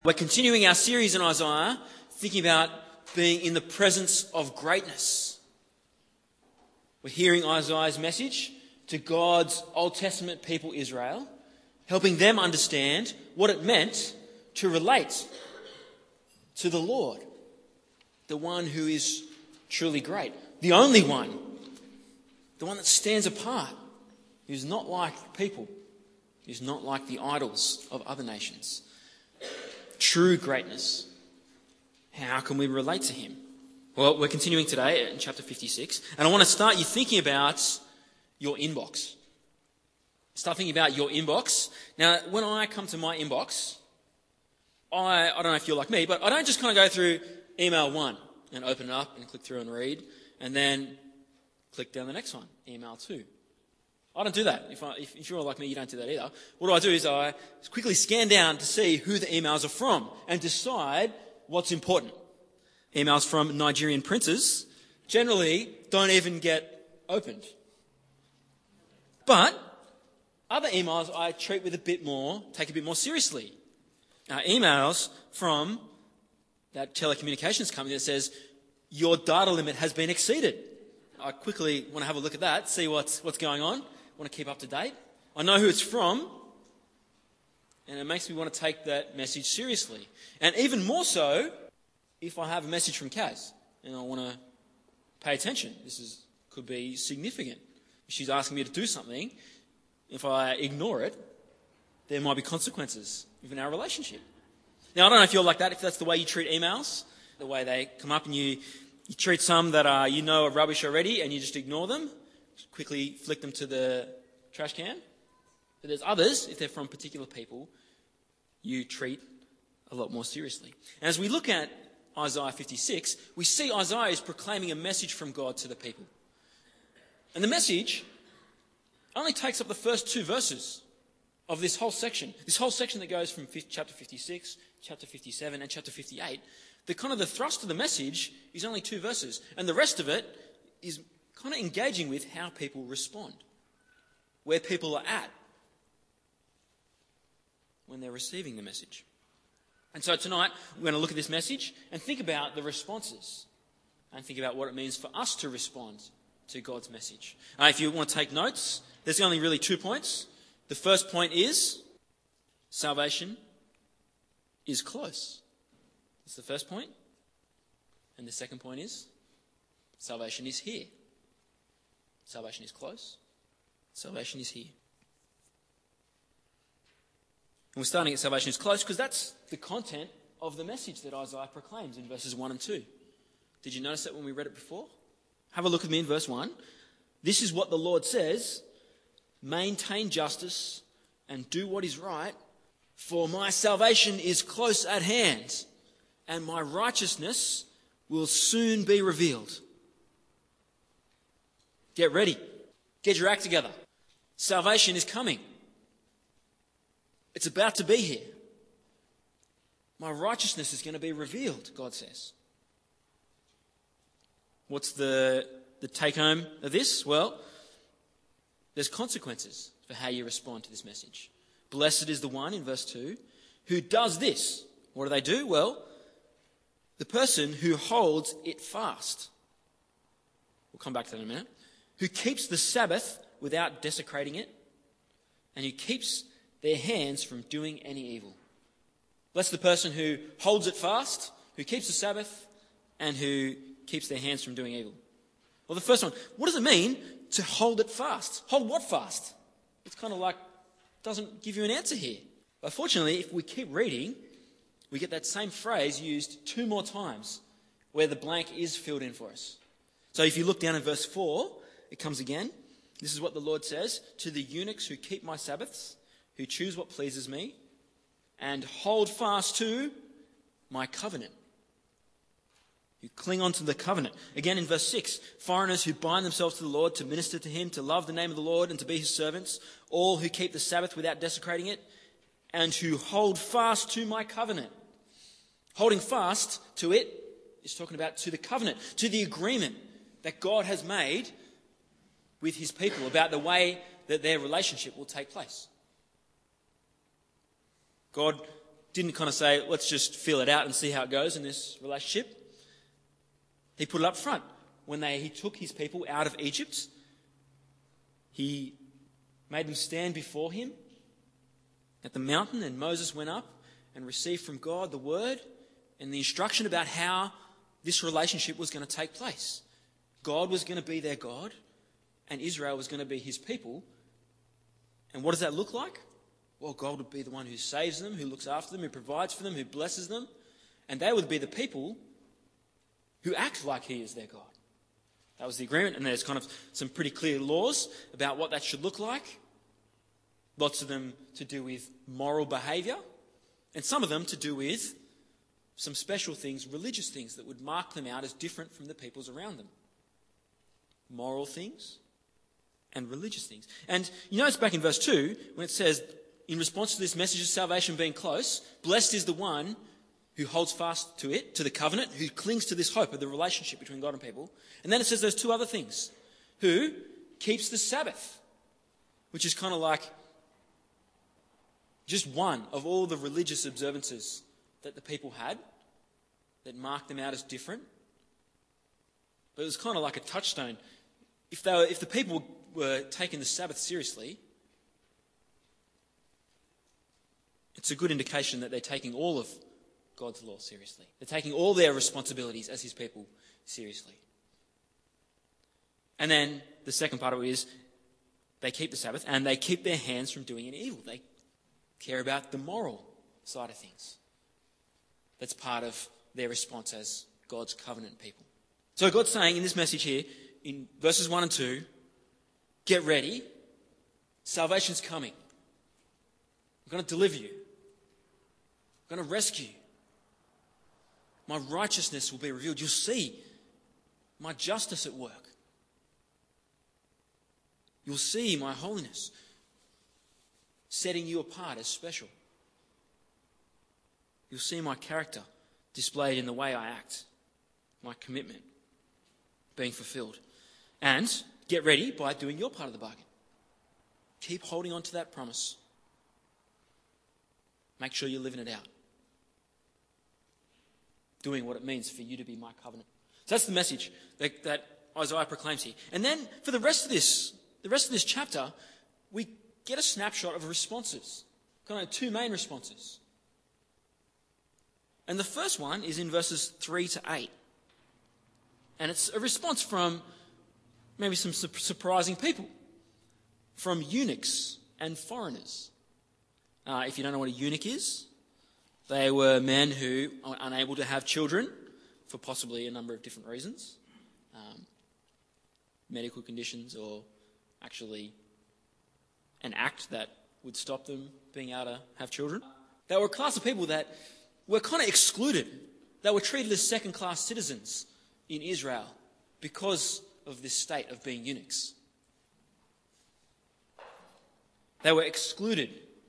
We're continuing our series in Isaiah, thinking about being in the presence of greatness. We're hearing Isaiah's message to God's Old Testament people Israel, helping them understand what it meant to relate to the Lord, the one who is truly great, the only one, the one that stands apart, who's not like people, who's not like the idols of other nations. True greatness. How can we relate to him? Well, we're continuing today in chapter 56, and I want to start you thinking about your inbox. Start thinking about your inbox. Now, when I come to my inbox, I don't know if you're like me, but I don't just kind of go through email 1 and open it up and click through and read, and then click down the next one, email 2. I don't do that. If you're like me, you don't do that either. What I do is I quickly scan down to see who the emails are from and decide what's important. Emails from Nigerian princes generally don't even get opened. But other emails I treat with take a bit more seriously. Emails from that telecommunications company that says, your data limit has been exceeded. I quickly want to have a look at that, see what's going on. I want to keep up to date. I know who it's from, and it makes me want to take that message seriously. And even more so if I have a message from Kaz and I want to pay attention. Could be significant. If she's asking me to do something, if I ignore it, there might be consequences in our relationship. Now, I don't know if you're like that, if that's the way you treat emails, the way they come up and you treat some that are rubbish already and you just ignore them, quickly flick them to the trash can. But there's others, if they're from particular people, you treat a lot more seriously. And as we look at Isaiah 56, we see Isaiah is proclaiming a message from God to the people. And the message only takes up the first 2 verses of this whole section. This whole section that goes from chapter 56, chapter 57, and chapter 58. The thrust of the message is only 2 verses. And the rest of it is kind of engaging with how people respond, where people are at when they're receiving the message. And so tonight, we're going to look at this message and think about the responses and think about what it means for us to respond to God's message. If you want to take notes, there's only really 2 points. The first point is salvation is close. That's the first point. And the second point is salvation is here. Salvation is close. Salvation is here. And we're starting at salvation is close because that's the content of the message that Isaiah proclaims in verses 1 and 2. Did you notice that when we read it before? Have a look with me in verse 1. This is what the Lord says, maintain justice and do what is right, for my salvation is close at hand, and my righteousness will soon be revealed. Get ready. Get your act together. Salvation is coming. It's about to be here. My righteousness is going to be revealed, God says. What's the take home of this? Well, there's consequences for how you respond to this message. Blessed is the one, in verse 2, who does this. What do? Well, the person who holds it fast. We'll come back to that in a minute. Who keeps the Sabbath without desecrating it, and who keeps their hands from doing any evil. Blessed the person who holds it fast, who keeps the Sabbath, and who keeps their hands from doing evil. Well, the first one, what does it mean to hold it fast? Hold what fast? It's kind of like, doesn't give you an answer here. But fortunately, if we keep reading, we get that same phrase used 2 more times where the blank is filled in for us. So if you look down in verse 4, it comes again. This is what the Lord says, to the eunuchs who keep my Sabbaths, who choose what pleases me, and hold fast to my covenant. You cling on to the covenant. Again in verse 6, foreigners who bind themselves to the Lord to minister to him, to love the name of the Lord and to be his servants, all who keep the Sabbath without desecrating it, and who hold fast to my covenant. Holding fast to it is talking about to the covenant, to the agreement that God has made with his people about the way that their relationship will take place. God didn't kind of say, let's just feel it out and see how it goes in this relationship. He put it up front. When he took his people out of Egypt, he made them stand before him at the mountain, and Moses went up and received from God the word and the instruction about how this relationship was going to take place. God was going to be their God, and Israel was going to be his people. And what does that look like? Well, God would be the one who saves them, who looks after them, who provides for them, who blesses them. And they would be the people who act like he is their God. That was the agreement, and there's kind of some pretty clear laws about what that should look like. Lots of them to do with moral behaviour, and some of them to do with some special things, religious things that would mark them out as different from the peoples around them. Moral things and religious things. And you notice back in verse 2, when it says, in response to this message of salvation being close, blessed is the one who holds fast to it, to the covenant, who clings to this hope of the relationship between God and people. And then it says those two other things. Who keeps the Sabbath, which is kind of like just one of all the religious observances that the people had that marked them out as different. But it was kind of like a touchstone. If the people were taking the Sabbath seriously, it's a good indication that they're taking all of God's law seriously. They're taking all their responsibilities as his people seriously. And then the second part of it is they keep the Sabbath and they keep their hands from doing any evil. They care about the moral side of things. That's part of their response as God's covenant people. So God's saying in this message here, in verses 1 and 2, get ready. Salvation's coming. I'm going to deliver you. I'm going to rescue you. My righteousness will be revealed. You'll see my justice at work. You'll see my holiness setting you apart as special. You'll see my character displayed in the way I act, my commitment being fulfilled. And get ready by doing your part of the bargain. Keep holding on to that promise. Make sure you're living it out. Doing what it means for you to be my covenant. So that's the message that Isaiah proclaims here. And then for the rest of this chapter, we get a snapshot of responses. Kind of two main responses. And the first one is in verses 3 to 8. And it's a response from maybe some surprising people. From eunuchs and foreigners. If you don't know what a eunuch is, they were men who were unable to have children for possibly a number of different reasons. Medical conditions or actually an act that would stop them being able to have children. They were a class of people that were kind of excluded. They were treated as second-class citizens in Israel because of this state of being eunuchs. They were excluded.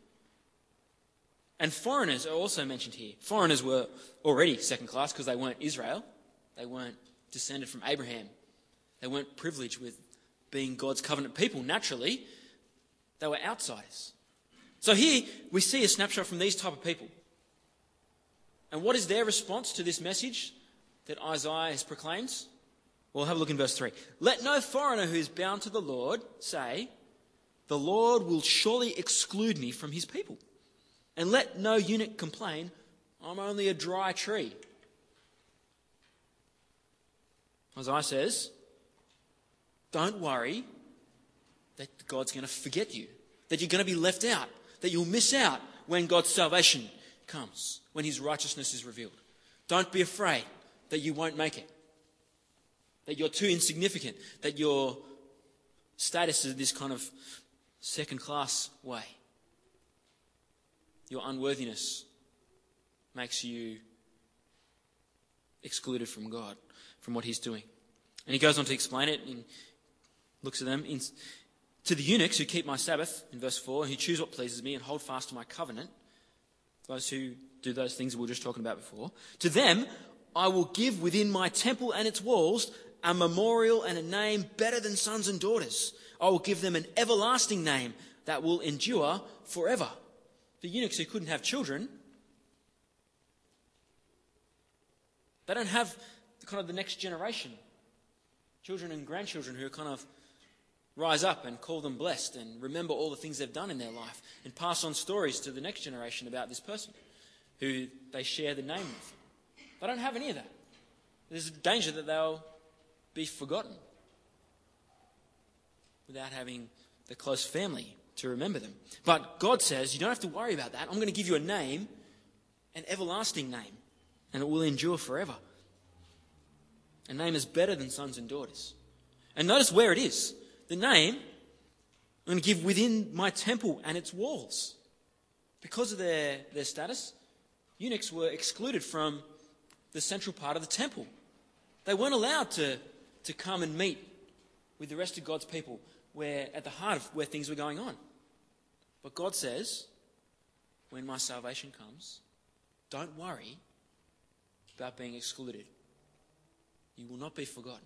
And foreigners are also mentioned here. Foreigners were already second class because they weren't Israel. They weren't descended from Abraham. They weren't privileged with being God's covenant people. Naturally, they were outsiders. So here we see a snapshot from these type of people. And what is their response to this message that Isaiah has proclaimed? Well, have a look in verse 3. Let no foreigner who is bound to the Lord say, the Lord will surely exclude me from his people. And let no eunuch complain, I'm only a dry tree. Isaiah says, don't worry that God's going to forget you, that you're going to be left out, that you'll miss out when God's salvation comes, when his righteousness is revealed. Don't be afraid that you won't make it, that you're too insignificant, that your status is this kind of second-class way. Your unworthiness makes you excluded from God, from what he's doing. And he goes on to explain it and looks at them. To the eunuchs who keep my Sabbath, in verse 4, who choose what pleases me and hold fast to my covenant, those who do those things we were just talking about before, to them I will give within my temple and its walls a memorial and a name better than sons and daughters. I will give them an everlasting name that will endure forever. The eunuchs who couldn't have children They don't have the next generation, children and grandchildren who kind of rise up and call them blessed and remember all the things they've done in their life and pass on stories to the next generation about this person who they share the name with. They don't have any of that. There's a danger that they'll be forgotten without having the close family to remember them. But God says, you don't have to worry about that. I'm going to give you a name, an everlasting name, and it will endure forever. A name is better than sons and daughters. And notice where it is. The name I'm going to give within my temple and its walls. Because of their status, eunuchs were excluded from the central part of the temple. They weren't allowed to come and meet with the rest of God's people at the heart of where things were going on. But God says, when my salvation comes, don't worry about being excluded. You will not be forgotten.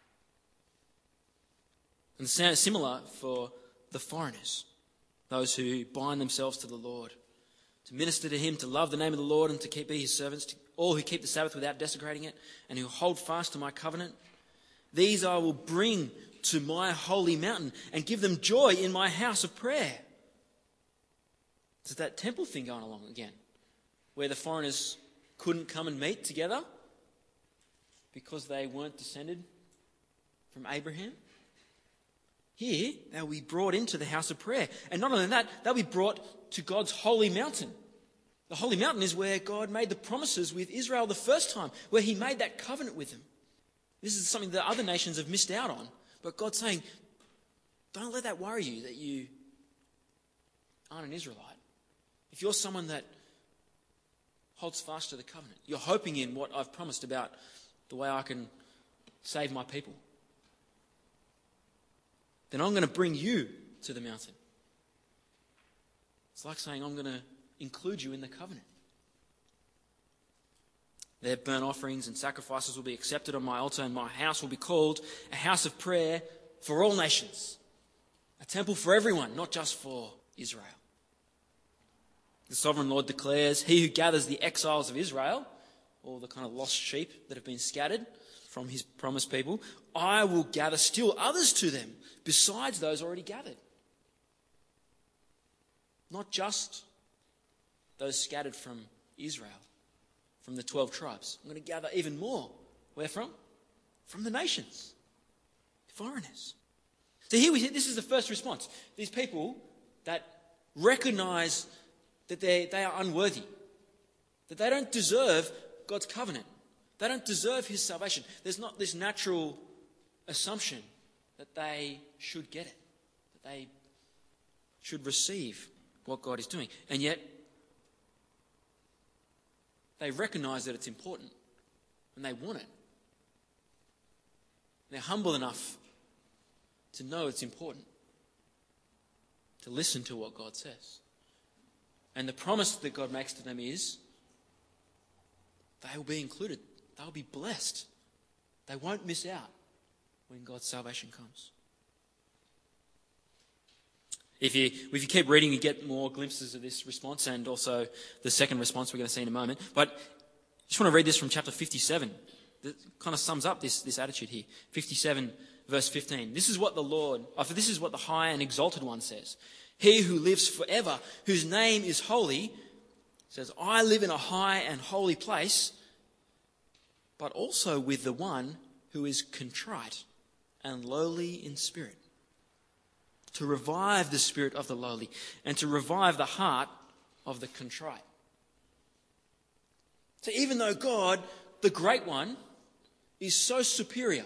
And similar for the foreigners, those who bind themselves to the Lord, to minister to him, to love the name of the Lord and to be his servants, to all who keep the Sabbath without desecrating it and who hold fast to my covenant. These I will bring to my holy mountain and give them joy in my house of prayer. It's that temple thing going along again, where the foreigners couldn't come and meet together because they weren't descended from Abraham. Here, they'll be brought into the house of prayer. And not only that, they'll be brought to God's holy mountain. The holy mountain is where God made the promises with Israel the first time, where he made that covenant with them. This is something that other nations have missed out on. But God's saying, don't let that worry you that you aren't an Israelite. If you're someone that holds fast to the covenant, you're hoping in what I've promised about the way I can save my people, then I'm going to bring you to the mountain. It's like saying I'm going to include you in the covenant. Their burnt offerings and sacrifices will be accepted on my altar, and my house will be called a house of prayer for all nations. A temple for everyone, not just for Israel. The sovereign Lord declares, he who gathers the exiles of Israel, all the kind of lost sheep that have been scattered from his promised people, I will gather still others to them, besides those already gathered. Not just those scattered from Israel, from the 12 tribes. I'm going to gather even more. Where from? From the nations. Foreigners. So here this is the first response. These people that recognize that they are unworthy, that they don't deserve God's covenant. They don't deserve his salvation. There's not this natural assumption that they should get it, that they should receive what God is doing. And yet, they recognize that it's important and they want it. They're humble enough to know it's important, to listen to what God says. And the promise that God makes to them is they will be included. They'll be blessed. They won't miss out when God's salvation comes. If you keep reading, you get more glimpses of this response and also the second response we're going to see in a moment. But I just want to read this from chapter 57. That kind of sums up this attitude here. 57 verse 15. This is what the high and exalted one says. He who lives forever, whose name is holy, says, I live in a high and holy place, but also with the one who is contrite and lowly in spirit, to revive the spirit of the lowly and to revive the heart of the contrite. So even though God, the great one, is so superior,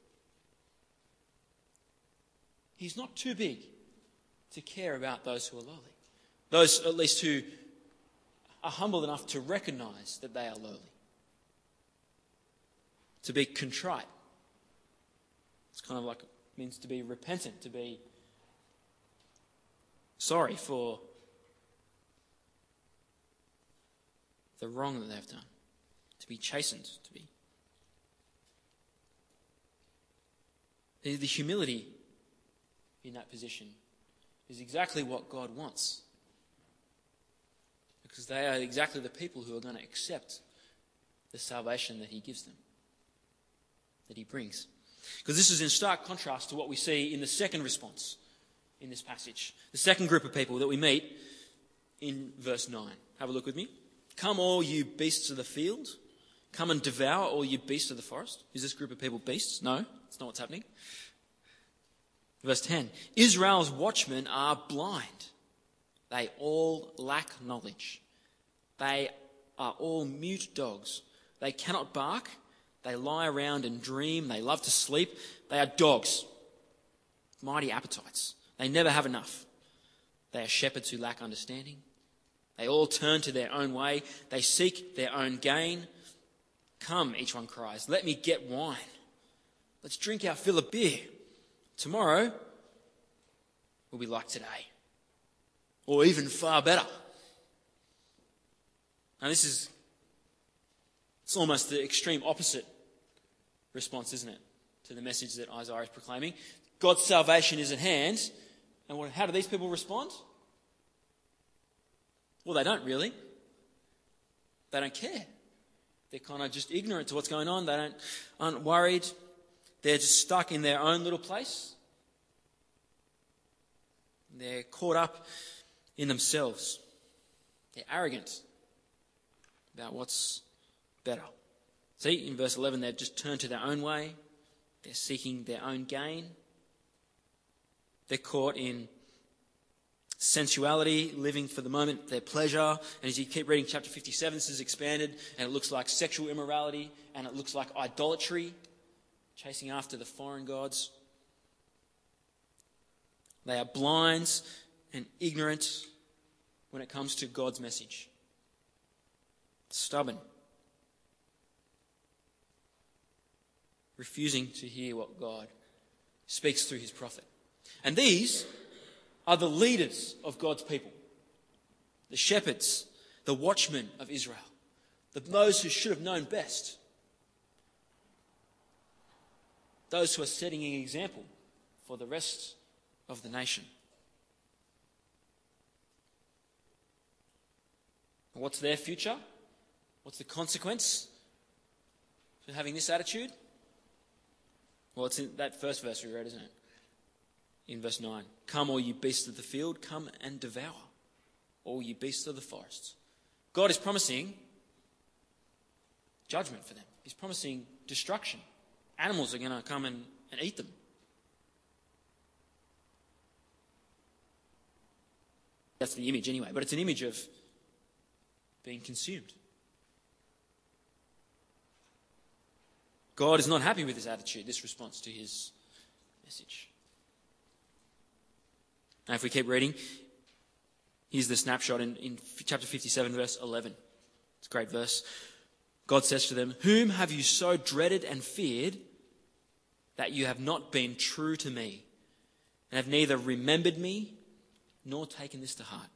he's not too big to care about those who are lowly. Those, at least, who are humble enough to recognize that they are lowly. To be contrite. It's kind of like it means to be repentant, to be sorry for the wrong that they've done. To be chastened, to be. The humility in that position is exactly what God wants. Because they are exactly the people who are going to accept the salvation that he gives them, that he brings. Because this is in stark contrast to what we see in the second response in this passage. The second group of people that we meet in verse 9. Have a look with me. Come all you beasts of the field. Come and devour all you beasts of the forest. Is this group of people beasts? No, that's not what's happening. Verse 10. Israel's watchmen are blind. They all lack knowledge. They are all mute dogs. They cannot bark. They lie around and dream. They love to sleep. They are dogs. Mighty appetites. They never have enough. They are shepherds who lack understanding. They all turn to their own way. They seek their own gain. Come, each one cries, let me get wine. Let's drink our fill of beer. Tomorrow will be like today. Or even far better. Now it's almost the extreme opposite response, isn't it, to the message that Isaiah is proclaiming. God's salvation is at hand. And how do these people respond? Well, they don't really. They don't care. They're kind of just ignorant to what's going on. They aren't worried. They're just stuck in their own little place. They're caught up in themselves. They're arrogant about what's better. See, in verse 11, they've just turned to their own way. They're seeking their own gain. They're caught in sensuality, living for the moment, their pleasure. And as you keep reading chapter 57, this is expanded, and it looks like sexual immorality, and it looks like idolatry, chasing after the foreign gods. They are blind and ignorant when it comes to God's message. Stubborn. Refusing to hear what God speaks through his prophet. And these are the leaders of God's people. The shepherds, the watchmen of Israel. Those who should have known best. Those who are setting an example for the rest of the nation. And what's their future? What's the consequence for having this attitude? Well, it's in that first verse we read, isn't it? In verse 9. Come, all you beasts of the field, come and devour all you beasts of the forests. God is promising judgment for them. He's promising destruction. Animals are going to come and eat them. That's the image anyway, but it's an image of being consumed. God is not happy with this attitude, this response to his message. Now, if we keep reading, here's the snapshot in chapter 57, verse 11. It's a great verse. God says to them, "Whom have you so dreaded and feared that you have not been true to me and have neither remembered me nor taken this to heart?"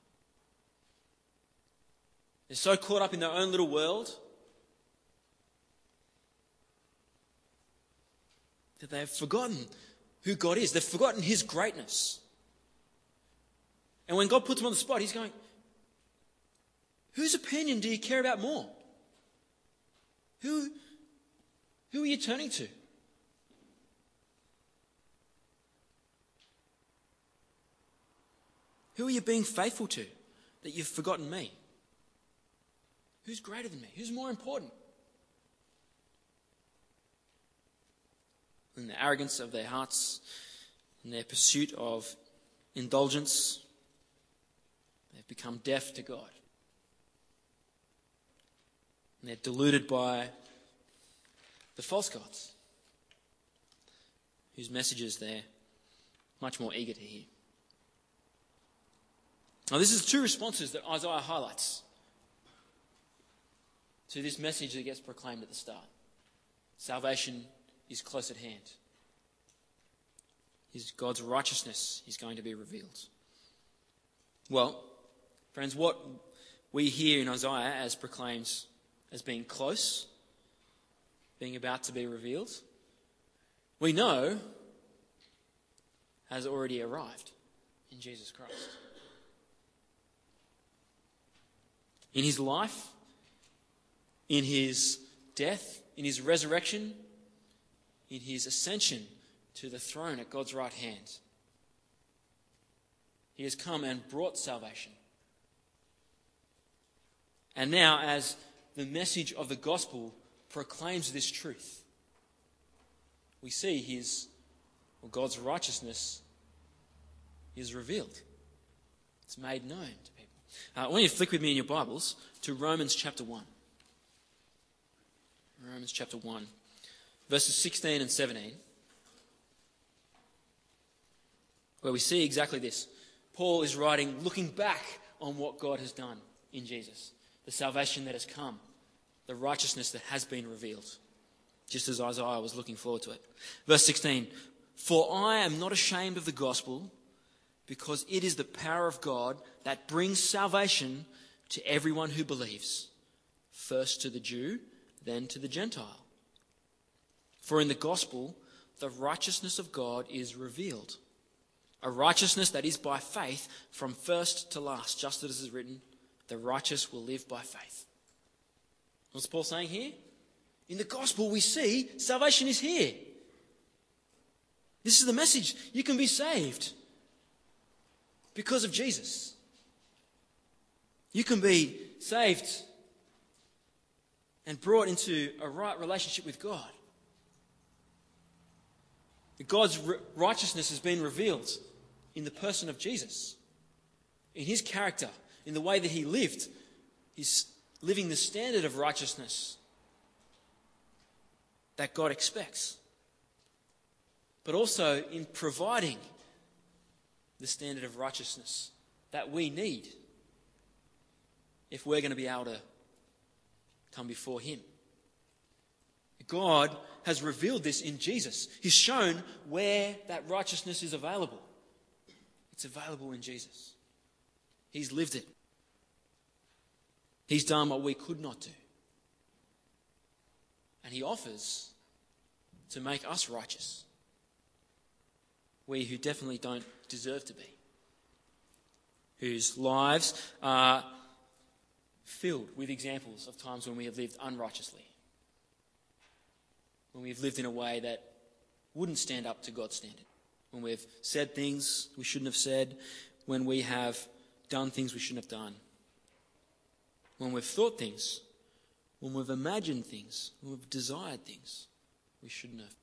They're so caught up in their own little world that they've forgotten who God is. They've forgotten his greatness. And when God puts them on the spot, he's going, whose opinion do you care about more? Who are you turning to? Who are you being faithful to that you've forgotten me? Who's greater than me? Who's more important? In the arrogance of their hearts, in their pursuit of indulgence, they've become deaf to God. And they're deluded by the false gods, whose messages they're much more eager to hear. Now, this is two responses that Isaiah highlights to this message that gets proclaimed at the start. Salvation is close at hand. God's righteousness is going to be revealed. Well, friends, what we hear in Isaiah as proclaims as being close, being about to be revealed, we know has already arrived in Jesus Christ. In his life, in his death, in his resurrection, in his ascension to the throne at God's right hand. He has come and brought salvation. And now, as the message of the gospel proclaims this truth, we see God's righteousness is revealed. It's made known to people. I want you to flick with me in your Bibles to Romans chapter 1. Romans chapter 1, verses 16 and 17, where we see exactly this. Paul is writing, looking back on what God has done in Jesus, the salvation that has come, the righteousness that has been revealed, just as Isaiah was looking forward to it. Verse 16, "For I am not ashamed of the gospel, because it is the power of God that brings salvation to everyone who believes, first to the Jew, then to the Gentile. For in the gospel, the righteousness of God is revealed, a righteousness that is by faith from first to last, just as it is written, the righteous will live by faith." What's Paul saying here? In the gospel we see salvation is here. This is the message. You can be saved because of Jesus. You can be saved and brought into a right relationship with God. God's righteousness has been revealed in the person of Jesus, in his character, in the way that he lived. He's living the standard of righteousness that God expects, but also in providing the standard of righteousness that we need if we're going to be able to come before him. God has revealed this in Jesus. He's shown where that righteousness is available. It's available in Jesus. He's lived it. He's done what we could not do. And he offers to make us righteous. We who definitely don't deserve to be. Whose lives are filled with examples of times when we have lived unrighteously. When we've lived in a way that wouldn't stand up to God's standard. When we've said things we shouldn't have said. When we have done things we shouldn't have done. When we've thought things. When we've imagined things. When we've desired things we shouldn't have.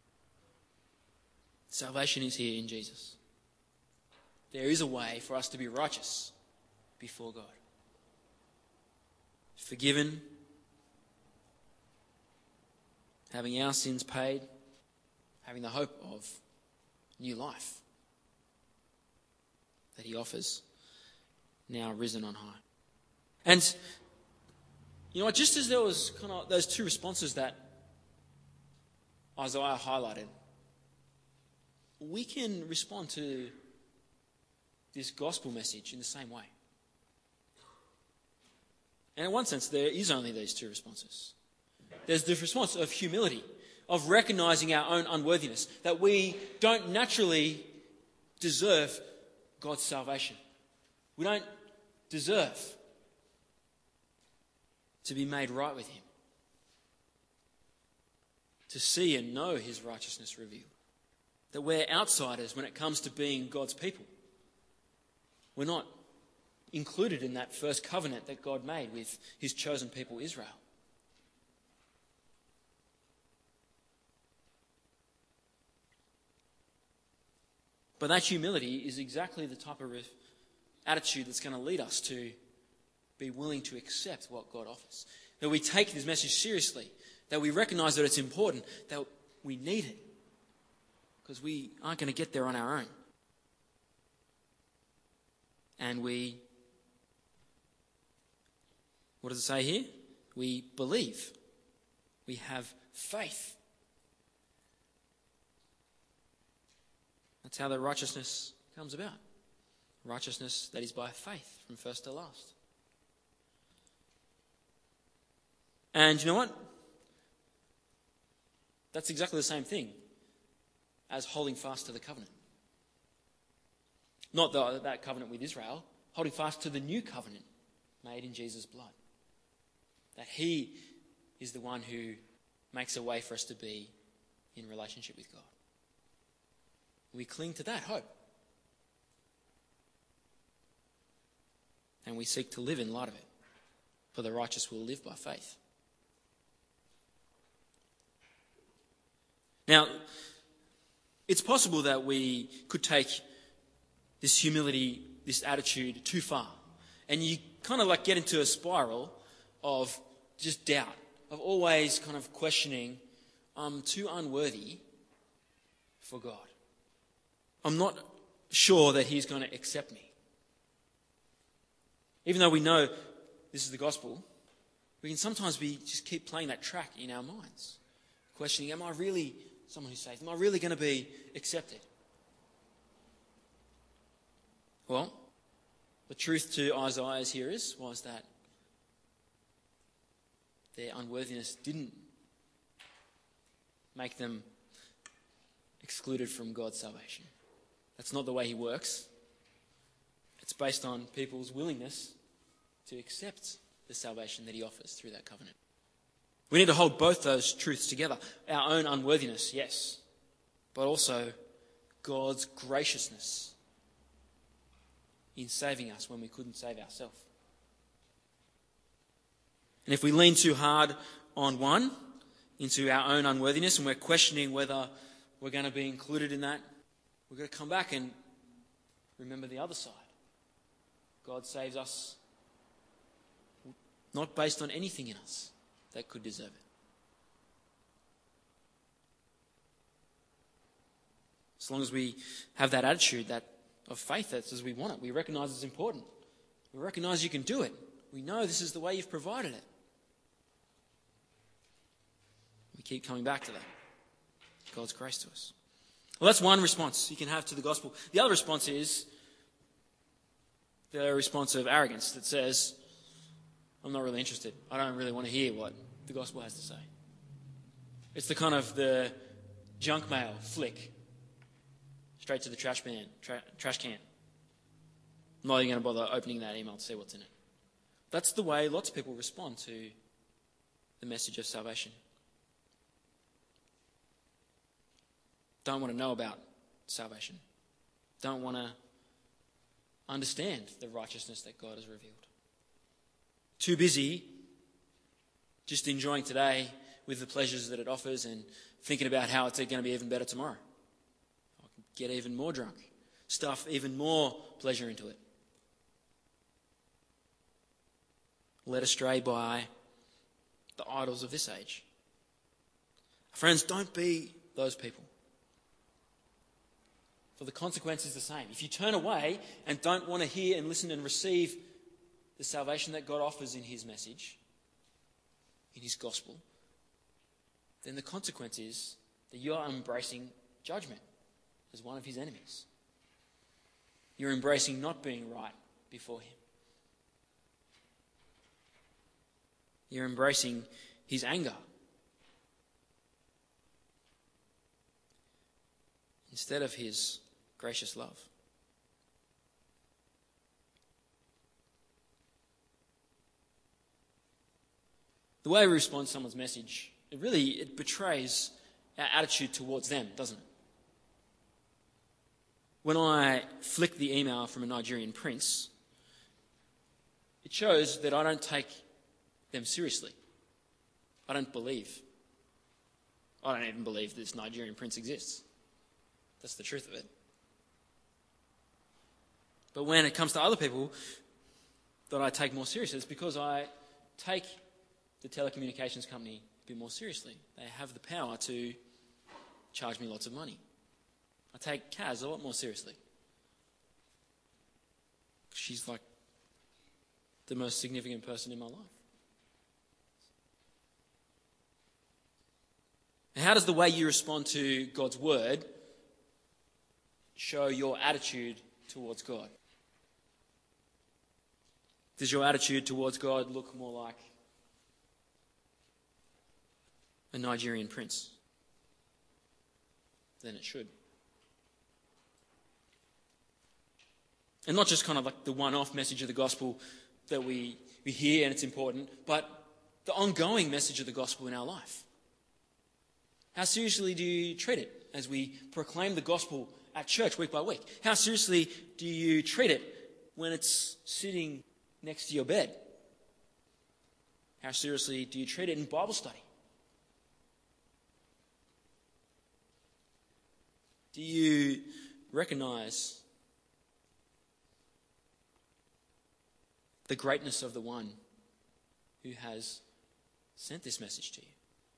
Salvation is here in Jesus. There is a way for us to be righteous before God. Forgiven, having our sins paid, having the hope of new life that he offers, now risen on high. And, you know, just as there was kind of those two responses that Isaiah highlighted, we can respond to this gospel message in the same way. And in one sense, there is only these two responses. There's the response of humility, of recognizing our own unworthiness, that we don't naturally deserve God's salvation. We don't deserve to be made right with him, to see and know his righteousness revealed. That we're outsiders when it comes to being God's people. We're not included in that first covenant that God made with his chosen people, Israel. But that humility is exactly the type of attitude that's going to lead us to be willing to accept what God offers. That we take this message seriously, that we recognize that it's important, that we need it, because we aren't going to get there on our own. And what does it say here? We believe. We have faith. That's how the righteousness comes about. Righteousness that is by faith from first to last. And you know what? That's exactly the same thing as holding fast to the covenant. Not that covenant with Israel, holding fast to the new covenant made in Jesus' blood. That he is the one who makes a way for us to be in relationship with God. We cling to that hope. And we seek to live in light of it. For the righteous will live by faith. Now, it's possible that we could take this humility, this attitude too far. And you kind of like get into a spiral of just doubt, of always kind of questioning, I'm too unworthy for God. I'm not sure that he's going to accept me. Even though we know this is the gospel, we can sometimes just keep playing that track in our minds. Questioning, am I really someone who's saved? Am I really going to be accepted? Well, the truth to Isaiah's hearers was that their unworthiness didn't make them excluded from God's salvation. That's not the way he works. It's based on people's willingness to accept the salvation that he offers through that covenant. We need to hold both those truths together. Our own unworthiness, yes, but also God's graciousness in saving us when we couldn't save ourselves. And if we lean too hard on one, into our own unworthiness, and we're questioning whether we're going to be included in that, we've got to come back and remember the other side. God saves us not based on anything in us that could deserve it. As long as we have that attitude of faith that says we want it, we recognise it's important. We recognise you can do it. We know this is the way you've provided it. We keep coming back to that. God's grace to us. Well, that's one response you can have to the gospel. The other response is the response of arrogance that says, I'm not really interested. I don't really want to hear what the gospel has to say. It's the kind of the junk mail flick straight to the trash can. I'm not even going to bother opening that email to see what's in it. That's the way lots of people respond to the message of salvation. Don't want to know about salvation. Don't want to understand the righteousness that God has revealed. Too busy just enjoying today with the pleasures that it offers and thinking about how it's going to be even better tomorrow. I can get even more drunk, stuff even more pleasure into it. Led astray by the idols of this age. Friends, don't be those people. For the consequence is the same. If you turn away and don't want to hear and listen and receive the salvation that God offers in his message, in his gospel, then the consequence is that you are embracing judgment as one of his enemies. You're embracing not being right before him. You're embracing his anger instead of his gracious love. The way we respond to someone's message, it betrays our attitude towards them, doesn't it? When I flick the email from a Nigerian prince, it shows that I don't take them seriously. I don't even believe this Nigerian prince exists. That's the truth of it. But when it comes to other people that I take more seriously, it's because I take the telecommunications company a bit more seriously. They have the power to charge me lots of money. I take Kaz a lot more seriously. She's like the most significant person in my life. And how does the way you respond to God's word show your attitude towards God? Does your attitude towards God look more like a Nigerian prince than it should? And not just kind of like the one-off message of the gospel that we hear and it's important, but the ongoing message of the gospel in our life? How seriously do you treat it as we proclaim the gospel at church week by week? How seriously do you treat it when it's sitting next to your bed? How seriously do you treat it in Bible study? Do you recognize the greatness of the one who has sent this message to you?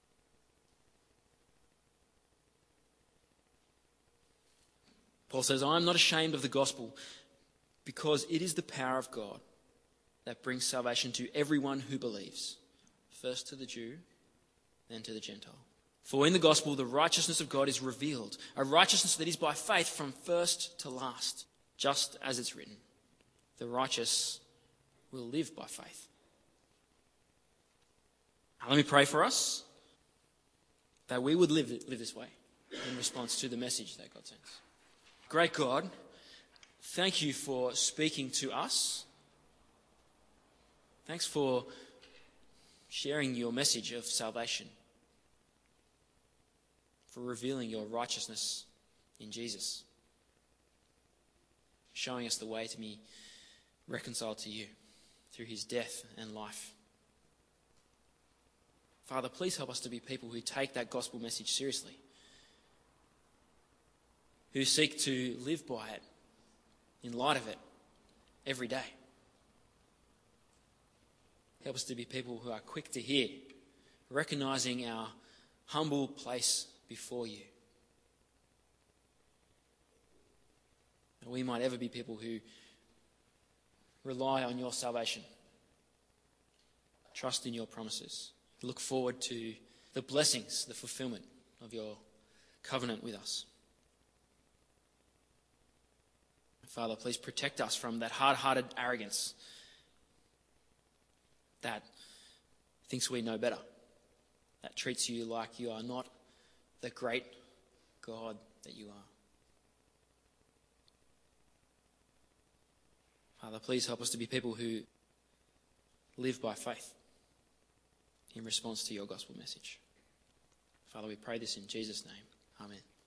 Paul says, I am not ashamed of the gospel, because it is the power of God that brings salvation to everyone who believes, first to the Jew, then to the Gentile. For in the gospel, the righteousness of God is revealed, a righteousness that is by faith from first to last, just as it's written. The righteous will live by faith. Now, let me pray for us that we would live this way in response to the message that God sends. Great God, thank you for speaking to us. Thanks for sharing your message of salvation, for revealing your righteousness in Jesus, showing us the way to be reconciled to you through his death and life. Father, please help us to be people who take that gospel message seriously, who seek to live by it, in light of it, every day. Help us to be people who are quick to hear, recognizing our humble place before you. That we might ever be people who rely on your salvation, trust in your promises, look forward to the blessings, the fulfillment of your covenant with us. Father, please protect us from that hard-hearted arrogance that thinks we know better, that treats you like you are not the great God that you are. Father, please help us to be people who live by faith in response to your gospel message. Father, we pray this in Jesus' name. Amen.